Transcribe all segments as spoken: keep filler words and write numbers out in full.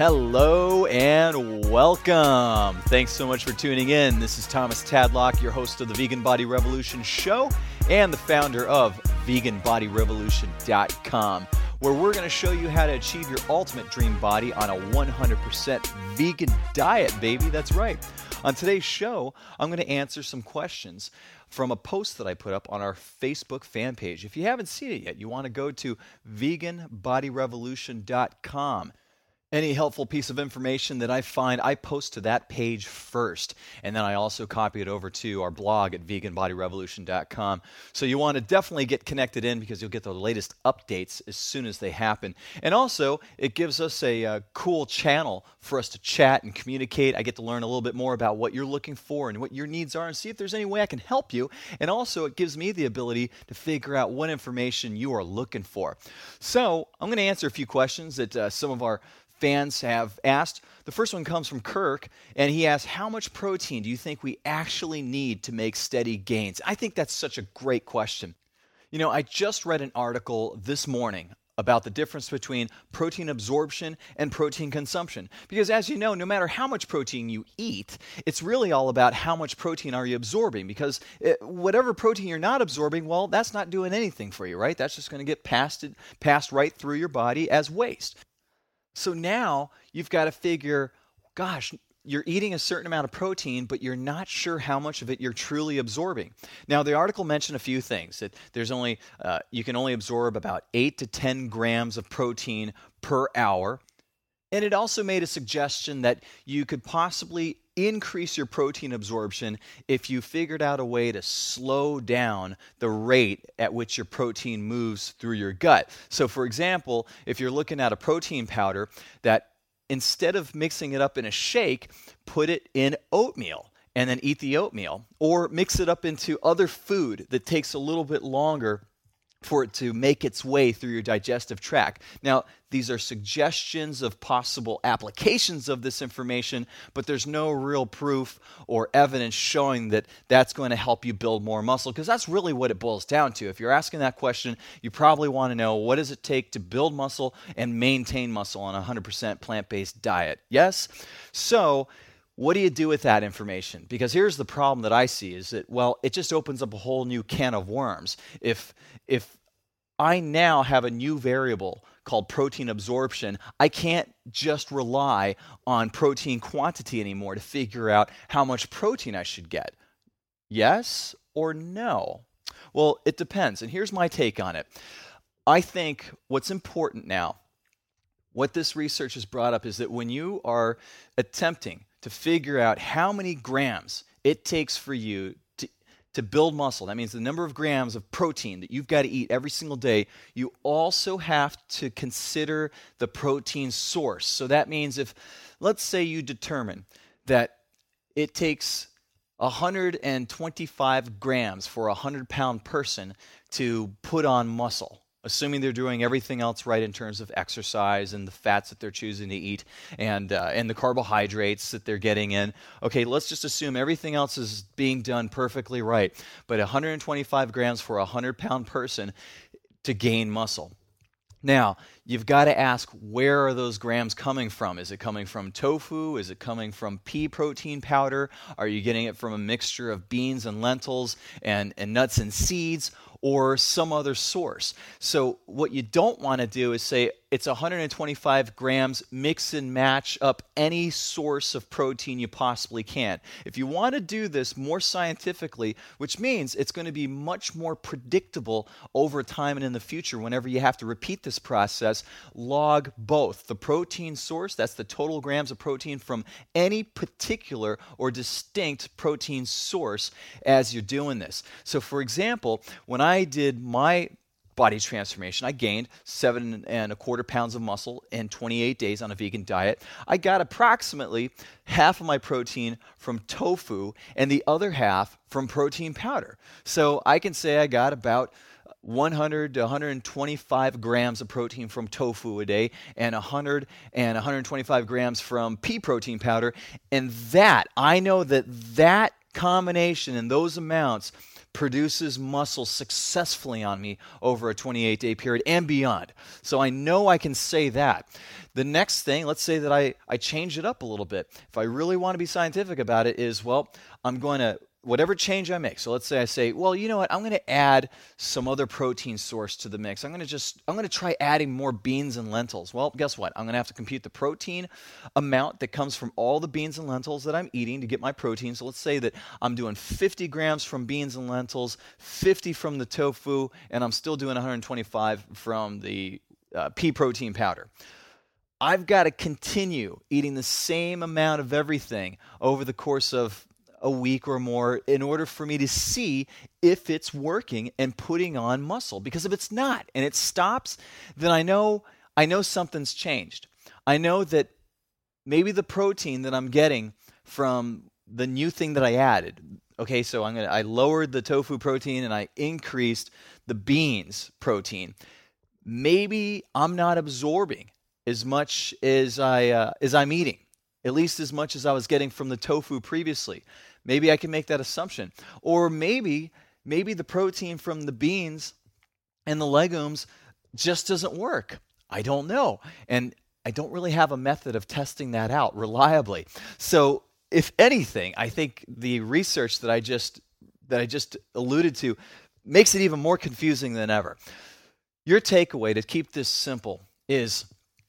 Hello and welcome. Thanks so much for tuning in. This is Thomas Tadlock, your host of the Vegan Body Revolution show and the founder of vegan body revolution dot com, where we're going to show you how to achieve your ultimate dream body on a one hundred percent vegan diet, baby. That's right. On today's show, I'm going to answer some questions from a post that I put up on our Facebook fan page. If you haven't seen it yet, you want to go to vegan body revolution dot com. Any helpful piece of information that I find, I post to that page first, and then I also copy it over to our blog at vegan body revolution dot com. So you want to definitely get connected in because you'll get the latest updates as soon as they happen. And also, it gives us a uh, cool channel for us to chat and communicate. I get to learn a little bit more about what you're looking for and what your needs are and see if there's any way I can help you. And also, it gives me the ability to figure out what information you are looking for. So I'm going to answer a few questions that uh, some of our fans have asked. The first one comes from Kirk, and he asks, how much protein do you think we actually need to make steady gains? I think that's such a great question. You know, I just read an article this morning about the difference between protein absorption and protein consumption. Because as you know, no matter how much protein you eat, it's really all about how much protein are you absorbing. Because it, whatever protein you're not absorbing, well, that's not doing anything for you, right? That's just going to get passed, passed right through your body as waste. So now you've got to figure, gosh, you're eating a certain amount of protein, but you're not sure how much of it you're truly absorbing. Now, the article mentioned a few things. That there's only uh, you can only absorb about eight to ten grams of protein per hour. And it also made a suggestion that you could possibly increase your protein absorption if you figured out a way to slow down the rate at which your protein moves through your gut. So for example, if you're looking at a protein powder, that instead of mixing it up in a shake, put it in oatmeal and then eat the oatmeal, or mix it up into other food that takes a little bit longer for it to make its way through your digestive tract. Now, these are suggestions of possible applications of this information, but there's no real proof or evidence showing that that's going to help you build more muscle, because that's really what it boils down to. If you're asking that question, you probably want to know, what does it take to build muscle and maintain muscle on a one hundred percent plant-based diet? Yes? So, what do you do with that information? Because here's the problem that I see is that, well, it just opens up a whole new can of worms. If if I now have a new variable called protein absorption, I can't just rely on protein quantity anymore to figure out how much protein I should get. Yes or no? Well, it depends. And here's my take on it. I think what's important now, what this research has brought up, is that when you are attempting to figure out how many grams it takes for you to, to build muscle, that means the number of grams of protein that you've got to eat every single day, you also have to consider the protein source. So that means if, let's say you determine that it takes one hundred twenty-five grams for a one hundred pound person to put on muscle, assuming they're doing everything else right in terms of exercise and the fats that they're choosing to eat and uh, and the carbohydrates that they're getting in. Okay, let's just assume everything else is being done perfectly right, but one hundred twenty-five grams for a one hundred pound person to gain muscle. Now, you've got to ask, where are those grams coming from? Is it coming from tofu? Is it coming from pea protein powder? Are you getting it from a mixture of beans and lentils and, and nuts and seeds, or some other source? So what you don't want to do is say it's one hundred twenty-five grams, mix and match up any source of protein you possibly can. If you want to do this more scientifically, which means it's going to be much more predictable over time and in the future whenever you have to repeat this process, log both the protein source, that's the total grams of protein from any particular or distinct protein source as you're doing this. So for example, when I did my body transformation, I gained seven and a quarter pounds of muscle in twenty-eight days on a vegan diet. I got approximately half of my protein from tofu and the other half from protein powder. So I can say I got about one hundred to one hundred twenty-five grams of protein from tofu a day and one hundred and one hundred twenty-five grams from pea protein powder. And that, I know that that combination and those amounts produces muscle successfully on me over a twenty-eight day period and beyond. So I know I can say that. The next thing, let's say that I, I change it up a little bit. If I really want to be scientific about it is, well, I'm going to, whatever change I make. So let's say I say, well, you know what? I'm going to add some other protein source to the mix. I'm going to just, I'm going to try adding more beans and lentils. Well, guess what? I'm going to have to compute the protein amount that comes from all the beans and lentils that I'm eating to get my protein. So let's say that I'm doing fifty grams from beans and lentils, fifty from the tofu, and I'm still doing one hundred twenty-five from the uh, pea protein powder. I've got to continue eating the same amount of everything over the course of a week or more in order for me to see if it's working and putting on muscle. Because if it's not and it stops, then I know I know something's changed. I know that maybe the protein that I'm getting from the new thing that I added. Okay, so I'm gonna I lowered the tofu protein and I increased the beans protein. Maybe I'm not absorbing as much as I uh, as I'm eating, at least as much as I was getting from the tofu previously. Maybe I can make that assumption. Or maybe maybe the protein from the beans and the legumes just doesn't work. I don't know. And I don't really have a method of testing that out reliably. So if anything, I think the research that I just that I just alluded to makes it even more confusing than ever. Your takeaway, to keep this simple, is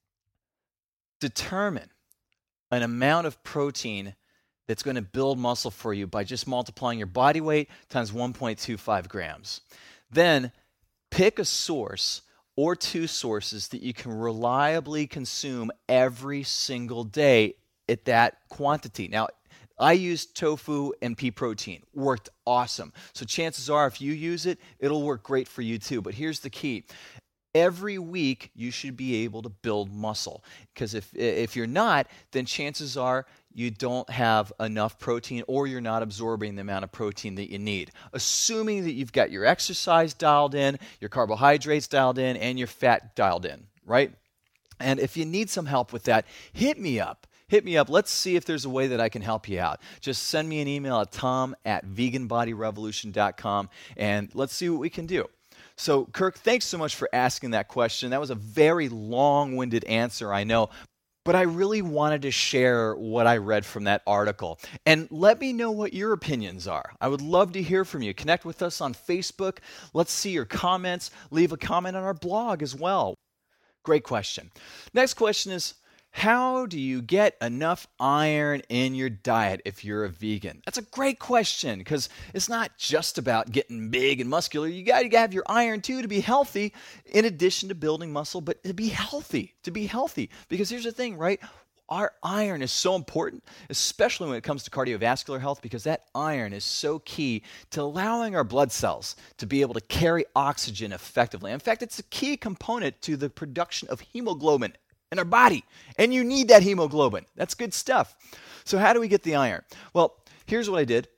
determine an amount of protein that's going to build muscle for you by just multiplying your body weight times one point two five grams. Then pick a source or two sources that you can reliably consume every single day at that quantity. Now, I used tofu and pea protein. Worked awesome. So chances are if you use it, it'll work great for you too. But here's the key. Every week, you should be able to build muscle. Because if if you're not, then chances are you don't have enough protein or you're not absorbing the amount of protein that you need. Assuming that you've got your exercise dialed in, your carbohydrates dialed in, and your fat dialed in, right? And if you need some help with that, hit me up. Hit me up. Let's see if there's a way that I can help you out. Just send me an email at tom at vegan body revolution dot com and let's see what we can do. So, Kirk, thanks so much for asking that question. That was a very long-winded answer, I know, but I really wanted to share what I read from that article. And let me know what your opinions are. I would love to hear from you. Connect with us on Facebook. Let's see your comments. Leave a comment on our blog as well. Great question. Next question is, how do you get enough iron in your diet if you're a vegan? That's a great question because it's not just about getting big and muscular. You got to have your iron too to be healthy in addition to building muscle, but to be healthy, to be healthy. Because here's the thing, right? Our iron is so important, especially when it comes to cardiovascular health, because that iron is so key to allowing our blood cells to be able to carry oxygen effectively. In fact, it's a key component to the production of hemoglobin in our body, and you need that hemoglobin. That's good stuff. So how do we get the iron? Well, here's what I did.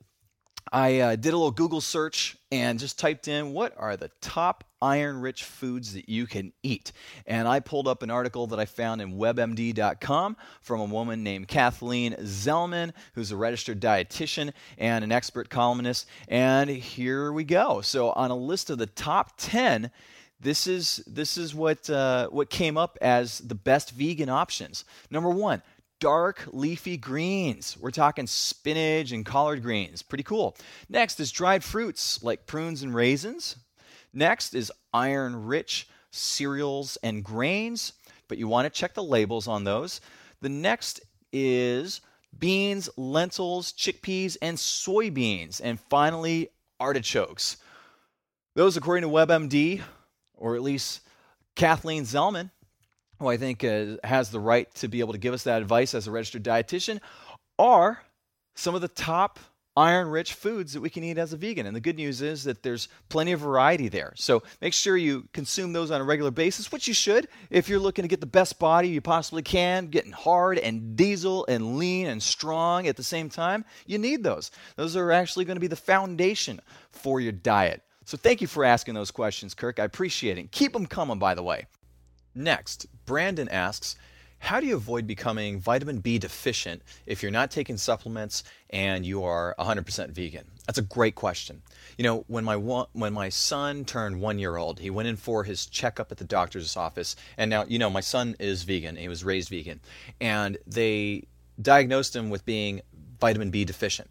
I uh, did a little Google search and just typed in what are the top iron-rich foods that you can eat. And I pulled up an article that I found in web M D dot com from a woman named Kathleen Zellman, who's a registered dietitian and an expert columnist. And here we go. So on a list of the top ten, This is this is what uh, what came up as the best vegan options. Number one, dark leafy greens. We're talking spinach and collard greens. Pretty cool. Next is dried fruits like prunes and raisins. Next is iron-rich cereals and grains, but you want to check the labels on those. The next is beans, lentils, chickpeas, and soybeans. And finally, artichokes. Those, according to WebMD, or at least Kathleen Zellman, who I think uh, has the right to be able to give us that advice as a registered dietitian, are some of the top iron-rich foods that we can eat as a vegan. And the good news is that there's plenty of variety there. So make sure you consume those on a regular basis, which you should if you're looking to get the best body you possibly can, getting hard and diesel and lean and strong at the same time. You need those. Those are actually going to be the foundation for your diet. So thank you for asking those questions, Kirk. I appreciate it. Keep them coming, by the way. Next, Brandon asks, how do you avoid becoming vitamin B deficient if you're not taking supplements and you are one hundred percent vegan? That's a great question. You know, when my when my son turned one year old, he went in for his checkup at the doctor's office. And now, you know, my son is vegan. He was raised vegan. And they diagnosed him with being vitamin B deficient.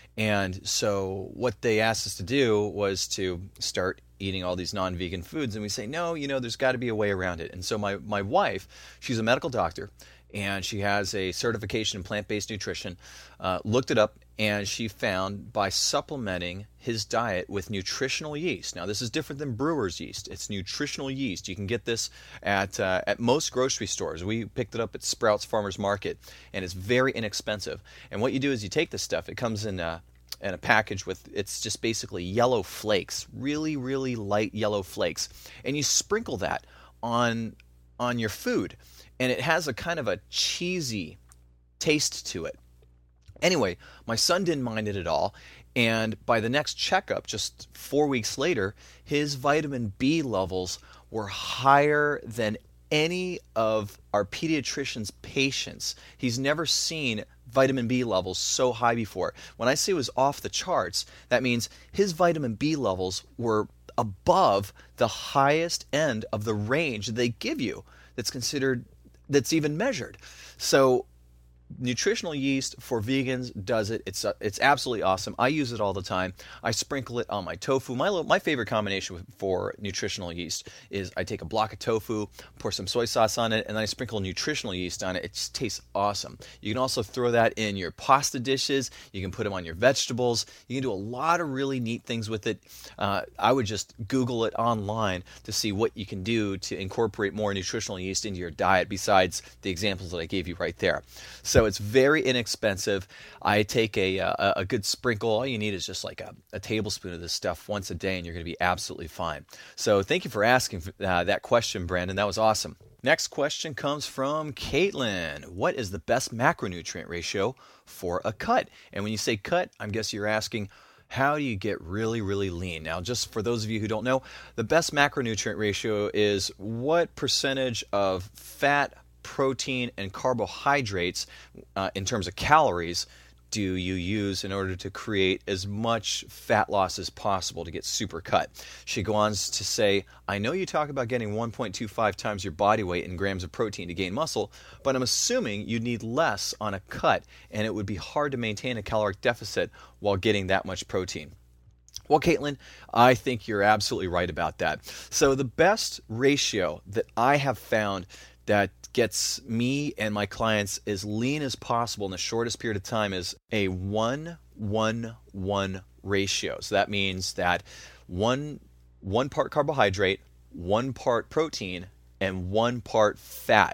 And so what they asked us to do was to start eating all these non-vegan foods. And we say, no, you know, there's got to be a way around it. And so my, my wife, she's a medical doctor, and she has a certification in plant-based nutrition, uh, looked it up, and she found by supplementing his diet with nutritional yeast. Now, this is different than brewer's yeast. It's nutritional yeast. You can get this at uh, at most grocery stores. We picked it up at Sprouts Farmers Market, and it's very inexpensive. And what you do is you take this stuff. It comes in uh, in a package with, it's just basically yellow flakes, really, really light yellow flakes. And you sprinkle that on on your food. And it has a kind of a cheesy taste to it. Anyway, my son didn't mind it at all. And by the next checkup, just four weeks later, his vitamin B levels were higher than any of our pediatrician's patients. He's never seen vitamin B levels so high before. When I say it was off the charts, that means his vitamin B levels were above the highest end of the range they give you that's considered, that's even measured. So nutritional yeast for vegans does it. It's uh, it's absolutely awesome. I use it all the time. I sprinkle it on my tofu. My my favorite combination for nutritional yeast is I take a block of tofu, pour some soy sauce on it, and then I sprinkle nutritional yeast on it. It just tastes awesome. You can also throw that in your pasta dishes. You can put them on your vegetables. You can do a lot of really neat things with it. Uh, I would just Google it online to see what you can do to incorporate more nutritional yeast into your diet besides the examples that I gave you right there. So So it's very inexpensive. I take a, a a good sprinkle. All you need is just like a, a tablespoon of this stuff once a day, and you're going to be absolutely fine. So thank you for asking uh, that question, Brandon. That was awesome. Next question comes from Caitlin. What is the best macronutrient ratio for a cut? And when you say cut, I guess you're asking, how do you get really, really lean? Now, just for those of you who don't know, the best macronutrient ratio is what percentage of fat, protein, and carbohydrates uh, in terms of calories do you use in order to create as much fat loss as possible to get super cut. She goes on to say, I know you talk about getting one point two five times your body weight in grams of protein to gain muscle, but I'm assuming you'd need less on a cut, and it would be hard to maintain a caloric deficit while getting that much protein. Well, Caitlin, I think you're absolutely right about that. So the best ratio that I have found that gets me and my clients as lean as possible in the shortest period of time is a one one one ratio. So that means that one one part carbohydrate, one part protein, and one part fat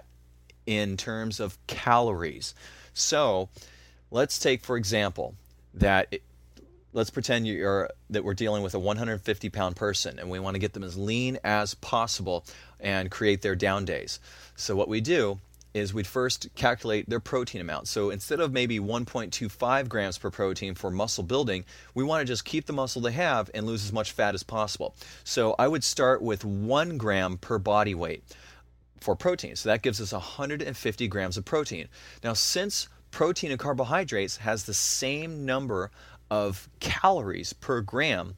in terms of calories. So let's take, for example, that it, let's pretend you're that we're dealing with a one hundred fifty pound person, and we want to get them as lean as possible and create their down days. So what we do is we'd first calculate their protein amount. So instead of maybe one point two five grams per protein for muscle building, we want to just keep the muscle they have and lose as much fat as possible. So I would start with one gram per body weight for protein. So that gives us one hundred fifty grams of protein. Now, since protein and carbohydrates has the same number of calories per gram,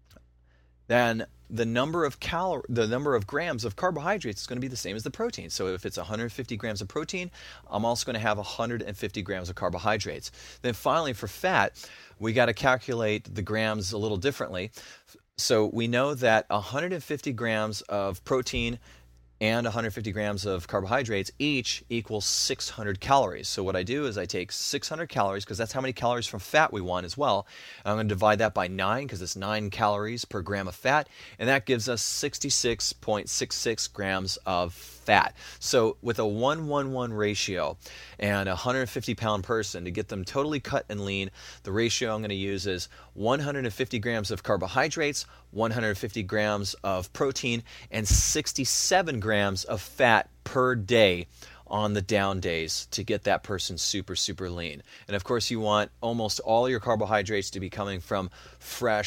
then the number of calor- the number of grams of carbohydrates is going to be the same as the protein. So if it's one hundred fifty grams of protein, I'm also going to have one hundred fifty grams of carbohydrates. Then finally, for fat, we got to calculate the grams a little differently. So we know that one hundred fifty grams of protein and one hundred fifty grams of carbohydrates each equals six hundred calories. So what I do is I take six hundred calories, because that's how many calories from fat we want as well. I'm going to divide that by nine, because it's nine calories per gram of fat, and that gives us sixty-six point six six grams of fat. So with a one one one ratio and a one hundred fifty pound person, to get them totally cut and lean, the ratio I'm going to use is one hundred fifty grams of carbohydrates, one hundred fifty grams of protein, and sixty-seven grams of fat per day on the down days to get that person super, super lean. And of course, you want almost all your carbohydrates to be coming from fresh,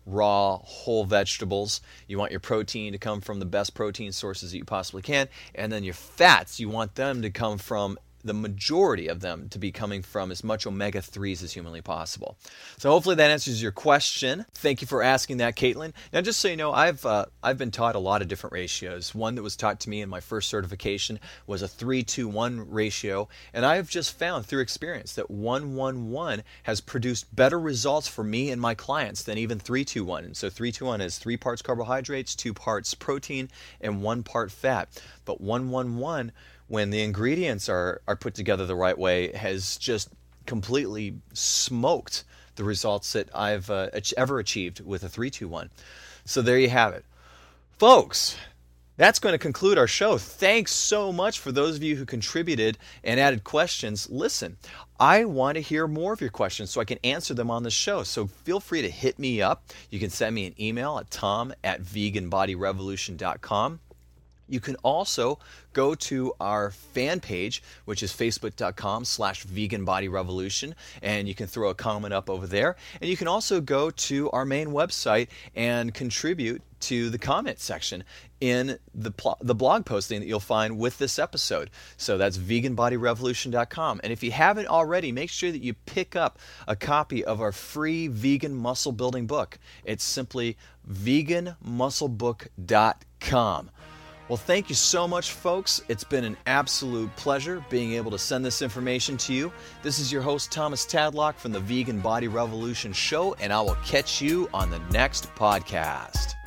raw, whole vegetables. You want your protein to come from the best protein sources that you possibly can. And then your fats, you want them to come from the majority of them to be coming from as much omega threes as humanly possible. So hopefully that answers your question. Thank you for asking that, Caitlin. Now, just so you know, I've uh, I've been taught a lot of different ratios. One that was taught to me in my first certification was a three to one ratio, and I have just found through experience that one one one has produced better results for me and my clients than even three to one. And so three to one is three parts carbohydrates, two parts protein, and one part fat. But one one one, when the ingredients are, are put together the right way, has just completely smoked the results that I've uh, ever achieved with a three to one. So there you have it. Folks, that's going to conclude our show. Thanks so much for those of you who contributed and added questions. Listen, I want to hear more of your questions so I can answer them on the show. So feel free to hit me up. You can send me an email at tom at vegan body revolution dot com. You can also go to our fan page, which is facebook.com slash vegan body revolution, and you can throw a comment up over there. And you can also go to our main website and contribute to the comment section in the pl- the blog posting that you'll find with this episode. So that's vegan body revolution dot com. And if you haven't already, make sure that you pick up a copy of our free vegan muscle building book. It's simply vegan muscle book dot com. Well, thank you so much, folks. It's been an absolute pleasure being able to send this information to you. This is your host, Thomas Tadlock from the Vegan Body Revolution Show, and I will catch you on the next podcast.